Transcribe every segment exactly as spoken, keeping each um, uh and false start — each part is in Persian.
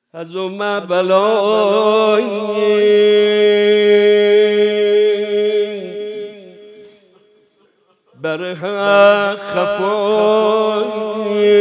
از اومه بلای بر حق خفای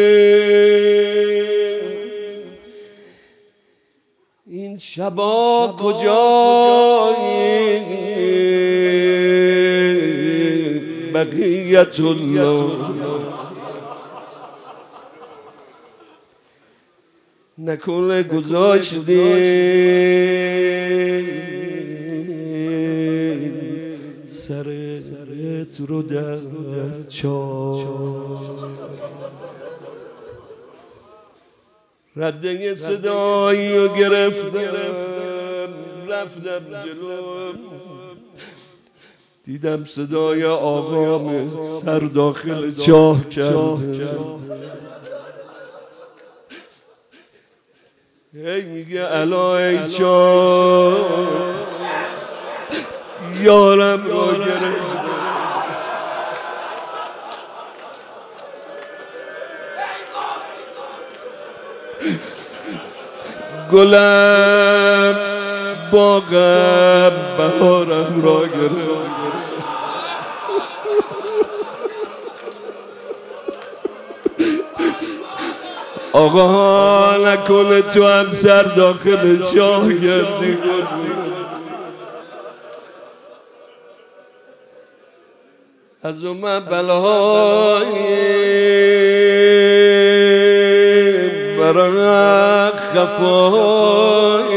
این شبا کجایی بقیت الله نکنه گذاشتی سرت رو در چاه رده صدایی رو گرفتم رفتم جلو دیدم صدای آقام سر داخل چاه کرده هی میگه الا ای چاه یارم رو گرفت گلم باغم بهارم را گرفت آقا نکنه تو هم سر داخل چاه گردی از اومه بلای برای خفای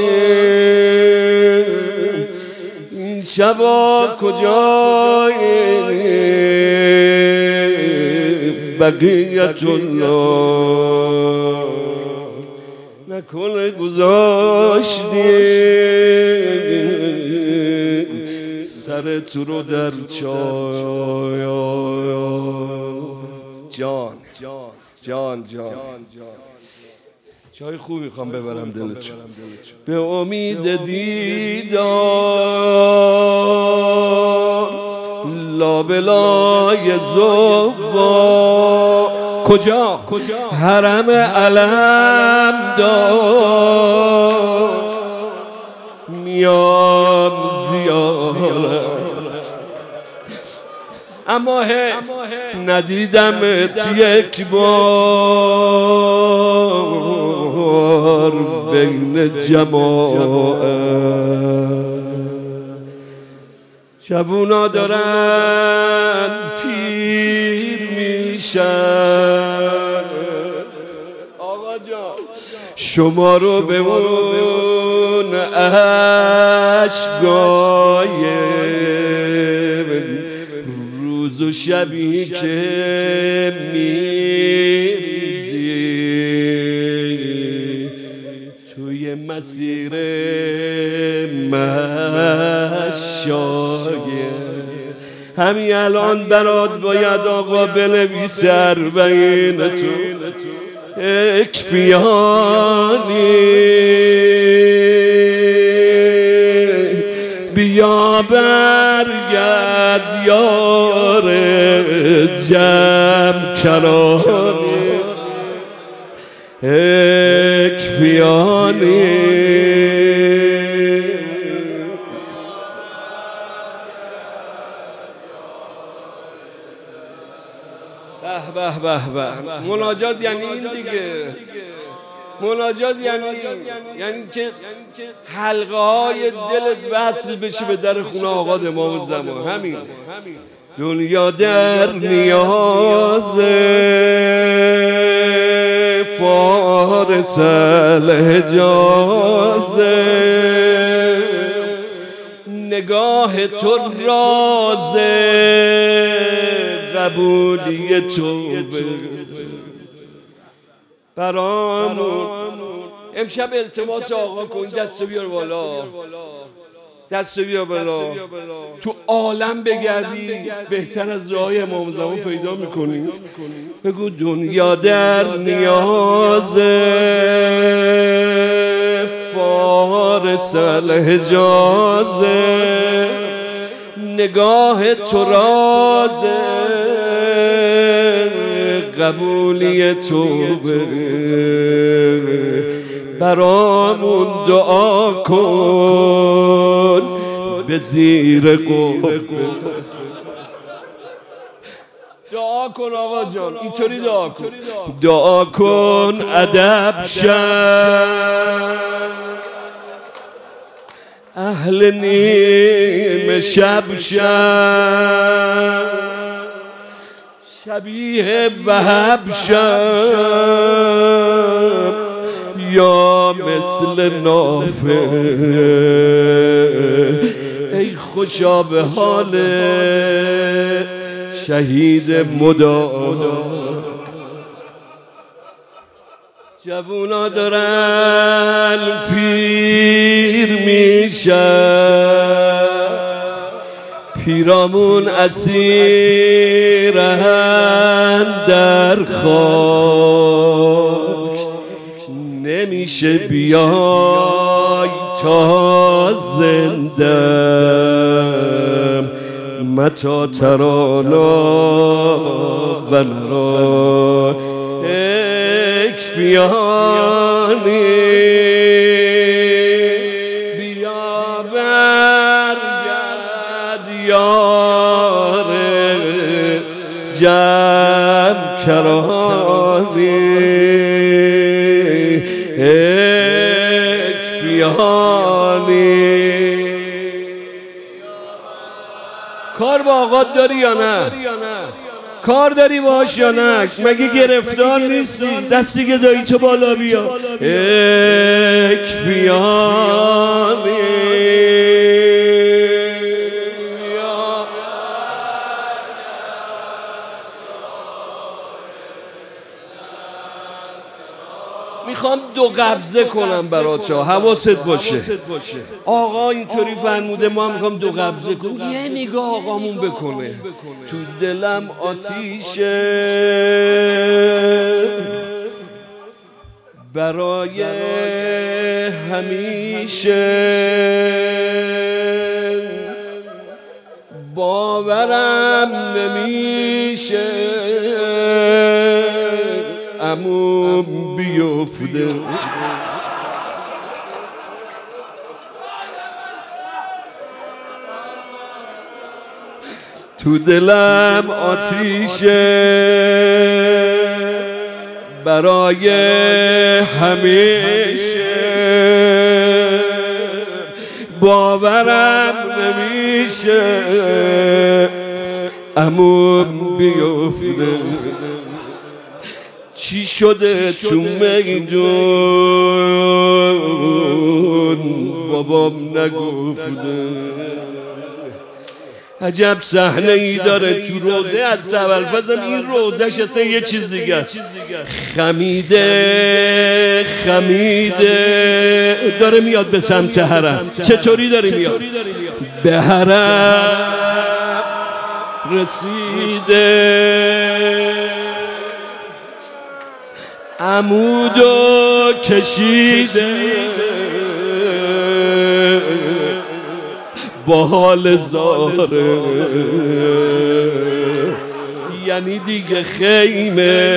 این شبا کجای بقیت الله نکنه گذاشتی سرت رو در چای جان جان جان چای خوب میخوام ببرم دلتون به امید دیدار لابلای زوبا کجا حرم علم دار میام زیارت اما حیف ندیدمت یک بار بین جماعت جوونا دارن پیر میشن آقا جان شما رو به اون عشقای روز و شبی که میریزی توی مسیر مشایه همین الان برات باید آقا بنویسه اربعین تو اکفیانی بیا برگرد یار جمع کرانی اکفیانی به به به مناجات یعنی این دیگه مناجات یعنی یعنی که حلقه های دلت وصل بشه به در خونه آقا امام زمان همین دنیا در نیاز فارس الحجاز نگاه تو راز قبولی تو برامون امشب التماس آقا کن دستو بیار بالا دستو بیار بالا تو عالم بگردی بهتر از دعای امام زمان پیدا میکنی بگو دنیا در نیاز فارس الحجاز نگاه تو راز قبولی تو بره برامون دعا کن به زیر قبه. دعا کن آقا جان، اینطوری دعا کن. دعا کن ادب شن اهل نیمه شب شن، شبیه وهب شن یا مثل نافه. ای خوشا به حال شهید مدام. جوونا دارن پیر میشن، پیرامون اسیرن در خاک. نمیشه بیای تا زندم متا ترانا و نرا اکفیانی. بیا برگرد یار جمع کرانی اکفیانی. کار با آقات داری یا نه؟ کار داری باش یا نه؟ مگه گرفتار نیستی؟ دستی که دایی تو بالا بیا. اکفیانی میخوام دو قبضه کنم برات ها، حواست باشه. آقا اینطوری فرموده، ما میخوام دو قبضه کنم. یه نگاه آقامون بکنه. تو دلم آتیشه برای همیشه، باورم نمیشه عموم بیفته. تو دلم آتیشه برای همیشه، باورم نمیشه عموم بیفته. چی شده تو میدون بابام نگفته. عجب صحنه ای داره تو روزه از سبلفزم. این روزش اصلا یه چیز دیگه است. خمیده خمیده داره میاد به سمت حرم. چطوری داره میاد؟ به حرم رسیده، عمودو کشیده، با حال زاره. یعنی دیگه خیمه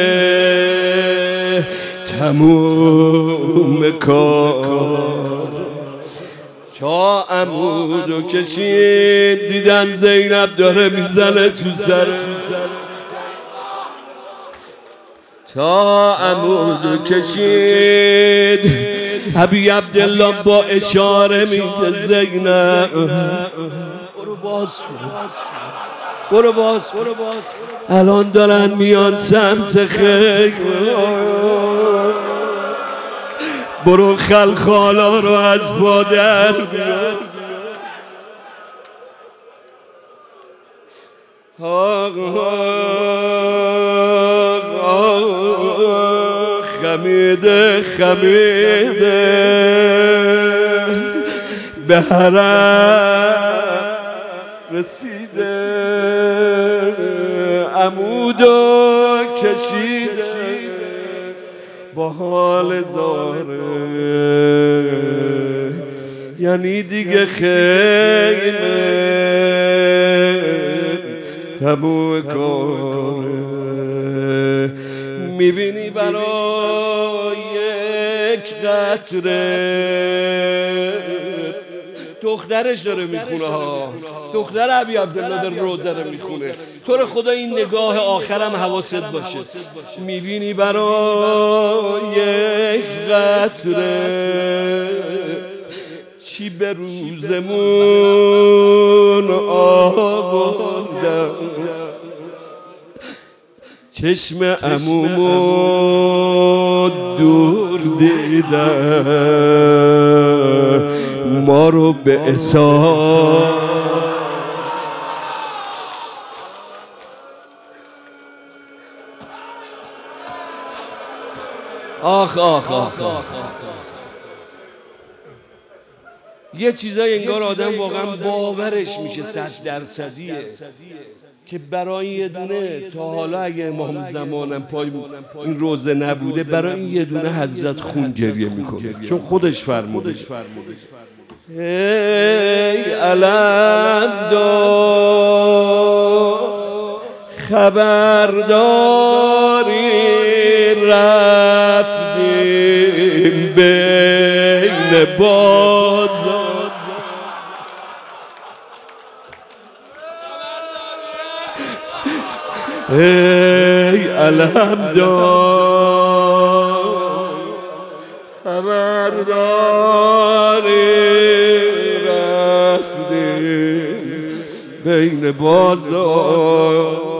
تموم کار. تا عمودو کشید دیدن زینب داره میزنه تو سر. تا عمودو کشید ابی عبدالله با اشاره میگه زینب برو باز برو باز الان دارن میان سمت خیمه. برو خلخالا رو از بادر بیار. خمیده خمیده به حرم رسیده، عمودو کشیده، با حال زاره. یعنی دیگه خیمه تموم کاره. میبینی برای یک قطره. دخترش داره میخونه ها، دختر ابی عبدالله داره روزه رو میخونه. تو رو خدا این نگاه آخرم حواست باشه. میبینی برای یک قطره چی به روزمون آوردم، چشم عمومو دور دیدم، ما رو به احسان آخ آخ آخ آخ یه چیزای انگار آدم واقعا باورش میشه صد درصدیه که برای یه دونه، تا حالا اگه امام زمانم پای این روزه نبوده، برای این یه دونه حضرت خون گریه میکنه، چون خودش فرموده ای علم دار خبرداری رفتیم بین بازار، ای علم دار خبرداری رفتیم بین بازار.